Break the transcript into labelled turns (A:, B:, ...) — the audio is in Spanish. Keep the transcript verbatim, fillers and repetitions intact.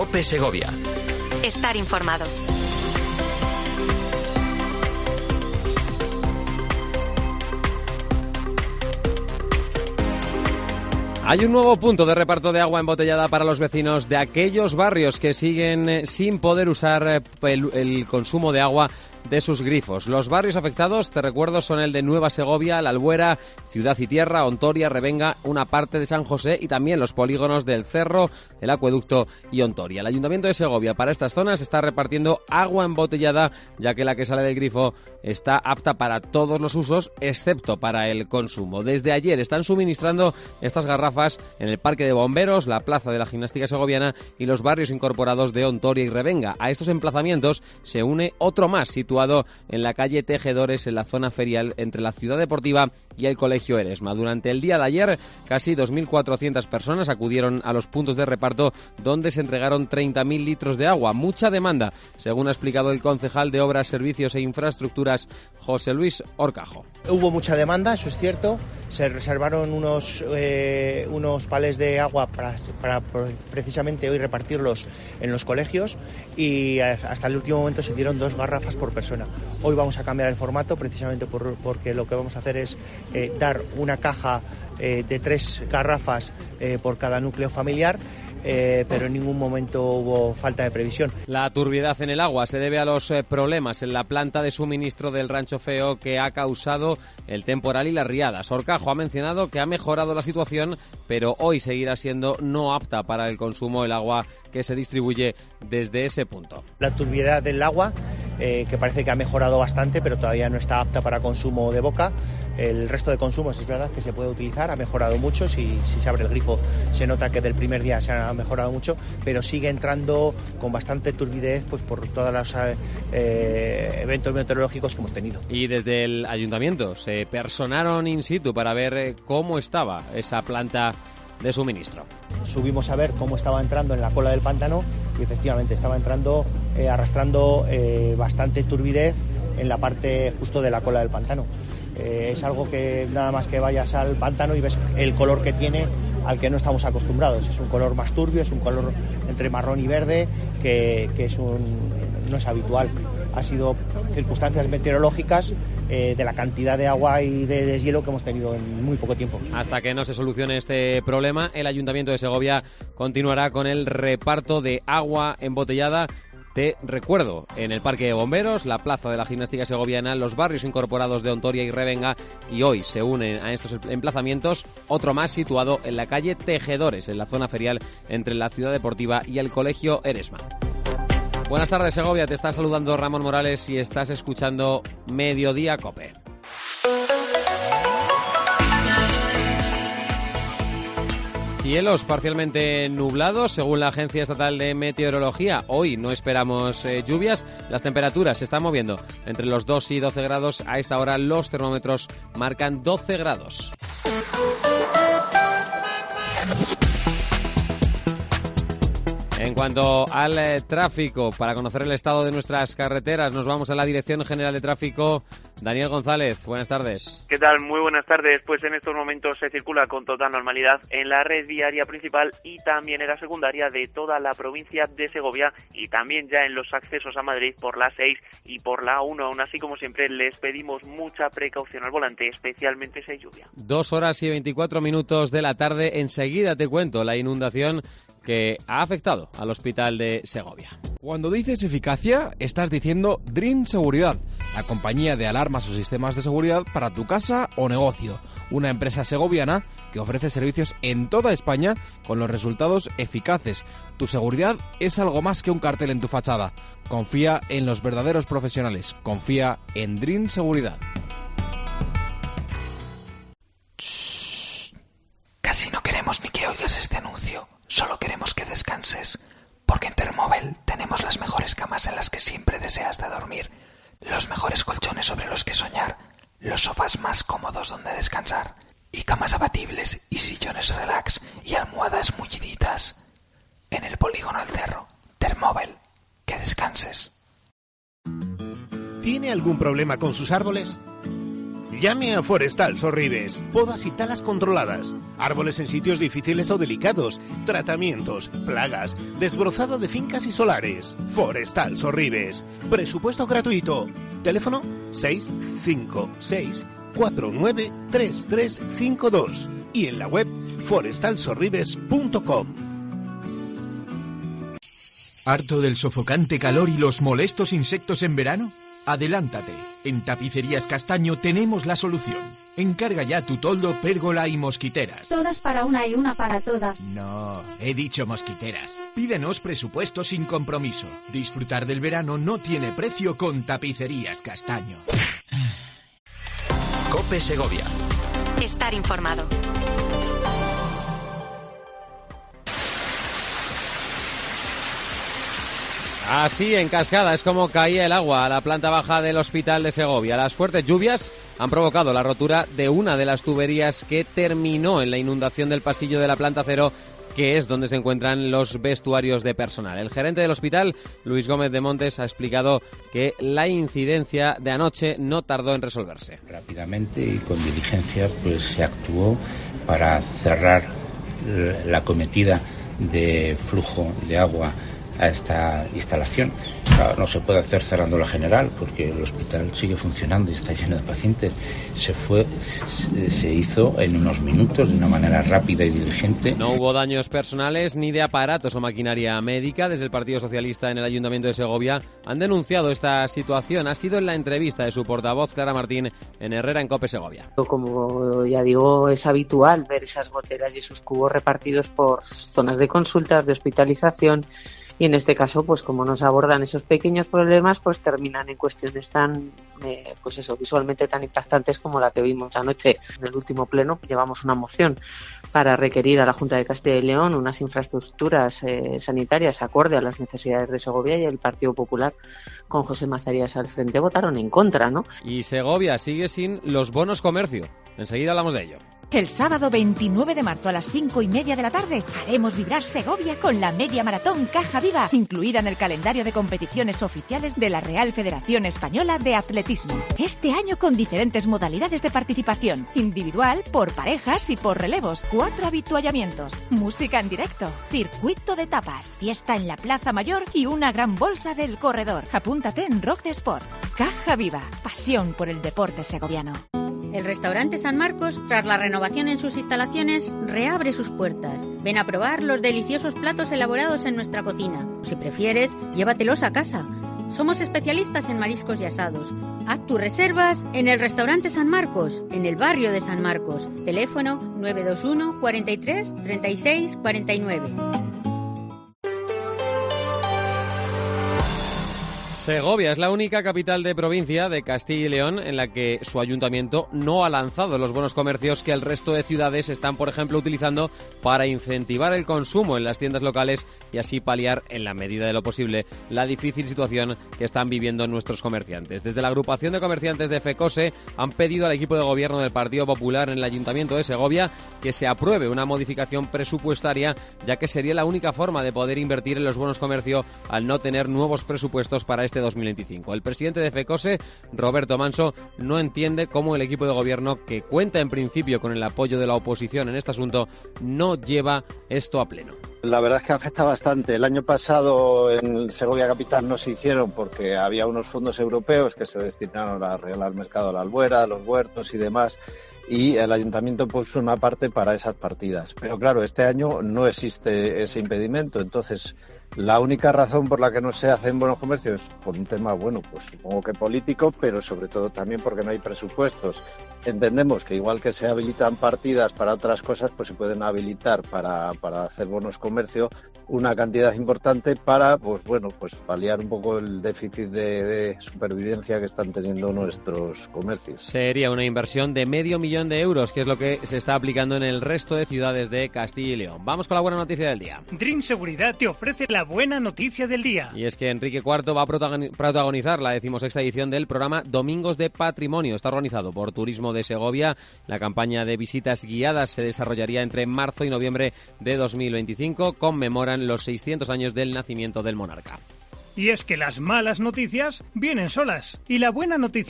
A: COPE Segovia.
B: Estar informado.
C: Hay un nuevo punto de reparto de agua embotellada para los vecinos de aquellos barrios que siguen sin poder usar el, el consumo de agua de sus grifos. Los barrios afectados, te recuerdo, son el de Nueva Segovia, La Albuera, Ciudad y Tierra, Ontoria, Revenga, una parte de San José y también los polígonos del Cerro, el Acueducto y Ontoria. El Ayuntamiento de Segovia para estas zonas está repartiendo agua embotellada, ya que la que sale del grifo está apta para todos los usos, excepto para el consumo. Desde ayer están suministrando estas garrafas en el Parque de Bomberos, la Plaza de la Gimnástica Segoviana y los barrios incorporados de Ontoria y Revenga. A estos emplazamientos se une otro más, situado en la calle Tejedores, en la zona ferial entre la Ciudad Deportiva y el Colegio Eresma. Durante el día de ayer, casi dos mil cuatrocientas personas acudieron a los puntos de reparto, donde se entregaron treinta mil litros de agua. Mucha demanda, según ha explicado el concejal de Obras, Servicios e Infraestructuras, José Luis Orcajo.
D: Hubo mucha demanda, eso es cierto. Se reservaron unos, eh, unos palés de agua para, para precisamente hoy repartirlos en los colegios, y hasta el último momento se dieron dos garrafas por persona. Hoy vamos a cambiar el formato precisamente por, porque lo que vamos a hacer es eh, dar una caja eh, de tres garrafas eh, por cada núcleo familiar. Eh, pero en ningún momento hubo falta de previsión.
C: La turbiedad en el agua se debe a los eh, problemas en la planta de suministro del Rancho Feo que ha causado el temporal y las riadas. Orcajo ha mencionado que ha mejorado la situación, pero hoy seguirá siendo no apta para el consumo el agua que se distribuye desde ese punto.
D: La turbiedad del agua, eh, que parece que ha mejorado bastante, pero todavía no está apta para consumo de boca. El resto de consumos es verdad que se puede utilizar, ha mejorado mucho. Si, si se abre el grifo se nota que del primer día se ha mejorado mucho, pero sigue entrando con bastante turbidez pues por todos los eh, eventos meteorológicos que hemos tenido.
C: Y desde el ayuntamiento se personaron in situ para ver cómo estaba esa planta de suministro.
D: Subimos a ver cómo estaba entrando en la cola del pantano y efectivamente estaba entrando, eh, arrastrando eh, bastante turbidez en la parte justo de la cola del pantano. Eh, es algo que nada más que vayas al pantano y ves el color que tiene, al que no estamos acostumbrados. Es un color más turbio, es un color entre marrón y verde que, que es un, no es habitual. Ha sido circunstancias meteorológicas eh, de la cantidad de agua y de deshielo que hemos tenido en muy poco tiempo.
C: Hasta que no se solucione este problema, el Ayuntamiento de Segovia continuará con el reparto de agua embotellada. Te recuerdo, en el Parque de Bomberos, la Plaza de la Gimnástica Segoviana, los barrios incorporados de Ontoria y Revenga, y hoy se unen a estos emplazamientos otro más situado en la calle Tejedores, en la zona ferial entre la Ciudad Deportiva y el Colegio Eresma. Buenas tardes, Segovia, te está saludando Ramón Morales y estás escuchando Mediodía COPE. Cielos parcialmente nublados, según la Agencia Estatal de Meteorología. Hoy no esperamos eh, lluvias. Las temperaturas se están moviendo entre los dos y doce grados. A esta hora los termómetros marcan doce grados. En cuanto al eh, tráfico, para conocer el estado de nuestras carreteras, nos vamos a la Dirección General de Tráfico. Daniel González, buenas tardes.
E: ¿Qué tal? Muy buenas tardes. Pues en estos momentos se circula con total normalidad en la red viaria principal y también en la secundaria de toda la provincia de Segovia, y también ya en los accesos a Madrid por la seis y por la uno. Aún así, como siempre, les pedimos mucha precaución al volante, especialmente si hay lluvia.
C: Dos horas y veinticuatro minutos de la tarde. Enseguida te cuento la inundación que ha afectado al hospital de Segovia.
F: Cuando dices eficacia, estás diciendo Dream Seguridad, la compañía de alarmas o sistemas de seguridad para tu casa o negocio. Una empresa segoviana que ofrece servicios en toda España con los resultados eficaces. Tu seguridad es algo más que un cartel en tu fachada. Confía en los verdaderos profesionales. Confía en Dream Seguridad.
G: Shh. Casi no queremos ni que oigas este anuncio. Solo queremos que descanses. Porque en Thermobel tenemos las mejores camas en las que siempre deseas de dormir, los mejores colchones sobre los que soñar, los sofás más cómodos donde descansar, y camas abatibles y sillones relax y almohadas mulliditas. En el polígono del Cerro, Thermobel, que descanses.
H: ¿Tiene algún problema con sus árboles?
A: Llame a Forestal Sorribes. Podas y talas controladas. Árboles en sitios difíciles o delicados. Tratamientos, plagas, desbrozado de fincas y solares. Forestal Sorribes. Presupuesto gratuito. Teléfono seis cinco seis cuatro nueve tres tres cinco dos y en la web forestal sorribes punto com.
H: ¿Harto del sofocante calor y los molestos insectos en verano? Adelántate. En Tapicerías Castaño tenemos la solución. Encarga ya tu toldo, pérgola y mosquiteras.
I: Todas para una y una para todas.
H: No, he dicho mosquiteras. Pídenos presupuesto sin compromiso. Disfrutar del verano no tiene precio con Tapicerías Castaño.
J: COPE Segovia.
B: Estar informado.
C: Así, en cascada, es como caía el agua a la planta baja del Hospital de Segovia. Las fuertes lluvias han provocado la rotura de una de las tuberías que terminó en la inundación del pasillo de la planta cero, que es donde se encuentran los vestuarios de personal. El gerente del hospital, Luis Gómez de Montes, ha explicado que la incidencia de anoche no tardó en resolverse.
K: Rápidamente y con diligencia pues se actuó para cerrar la cometida de flujo de agua a esta instalación. Claro, no se puede hacer cerrando la general porque el hospital sigue funcionando y está lleno de pacientes. Se fue, se, se hizo en unos minutos de una manera rápida y diligente.
C: No hubo daños personales ni de aparatos o maquinaria médica. Desde el Partido Socialista en el Ayuntamiento de Segovia han denunciado esta situación. Ha sido en la entrevista de su portavoz, Clara Martín, en Herrera, en COPE Segovia.
L: Como ya digo, es habitual ver esas goteras y esos cubos repartidos por zonas de consultas, de hospitalización. Y en este caso, pues como nos abordan esos pequeños problemas, pues terminan en cuestiones tan, eh, pues eso, visualmente tan impactantes como la que vimos anoche. En el último pleno llevamos una moción para requerir a la Junta de Castilla y León unas infraestructuras eh, sanitarias acorde a las necesidades de Segovia, y el Partido Popular, con José Mazarías al frente, votaron en contra, ¿no?
C: Y Segovia sigue sin los bonos comercio. Enseguida hablamos de ello.
M: El sábado veintinueve de marzo a las cinco y media de la tarde haremos vibrar Segovia con la media maratón Caja Viva, incluida en el calendario de competiciones oficiales de la Real Federación Española de Atletismo. Este año con diferentes modalidades de participación, individual, por parejas y por relevos, cuatro habituallamientos, música en directo, circuito de tapas, fiesta en la Plaza Mayor y una gran bolsa del corredor. Apúntate en Rock de Sport. Caja Viva, pasión por el deporte segoviano.
N: El restaurante San Marcos, tras la renovación en sus instalaciones, reabre sus puertas. Ven a probar los deliciosos platos elaborados en nuestra cocina. Si prefieres, llévatelos a casa. Somos especialistas en mariscos y asados. Haz tus reservas en el restaurante San Marcos, en el barrio de San Marcos. Teléfono nueve dos uno, cuarenta y tres, treinta y seis, cuarenta y nueve.
C: Segovia es la única capital de provincia de Castilla y León en la que su ayuntamiento no ha lanzado los bonos comercios que el resto de ciudades están, por ejemplo, utilizando para incentivar el consumo en las tiendas locales y así paliar, en la medida de lo posible, la difícil situación que están viviendo nuestros comerciantes. Desde la agrupación de comerciantes de FECOSE han pedido al equipo de gobierno del Partido Popular en el Ayuntamiento de Segovia que se apruebe una modificación presupuestaria, ya que sería la única forma de poder invertir en los bonos comercio al no tener nuevos presupuestos para este dos mil veinticinco. El presidente de FECOSE, Roberto Manso, no entiende cómo el equipo de gobierno, que cuenta en principio con el apoyo de la oposición en este asunto, no lleva esto a pleno.
O: La verdad es que afecta bastante. El año pasado en Segovia Capital no se hicieron porque había unos fondos europeos que se destinaron a arreglar el mercado de la albuera, los huertos y demás, y el ayuntamiento puso una parte para esas partidas. Pero claro, este año no existe ese impedimento, entonces la única razón por la que no se hacen buenos comercios, por un tema, bueno, pues supongo que político, pero sobre todo también porque no hay presupuestos. Entendemos que igual que se habilitan partidas para otras cosas, pues se pueden habilitar para, para hacer bonos comercio una cantidad importante para, pues bueno, pues paliar un poco el déficit de, de supervivencia que están teniendo nuestros comercios.
C: Sería una inversión de medio millón de euros, que es lo que se está aplicando en el resto de ciudades de Castilla y León. Vamos con la buena noticia del día.
P: Dream Seguridad te ofrece la buena noticia del día.
C: Y es que Enrique cuarto va a protagonizar la decimosexta edición del programa Domingos de Patrimonio. Está organizado por Turismo de Segovia. La campaña de visitas guiadas se desarrollaría entre marzo y noviembre de dos mil veinticinco. Conmemoran los seiscientos años del nacimiento del monarca.
P: Y es que las malas noticias vienen solas y la buena noticia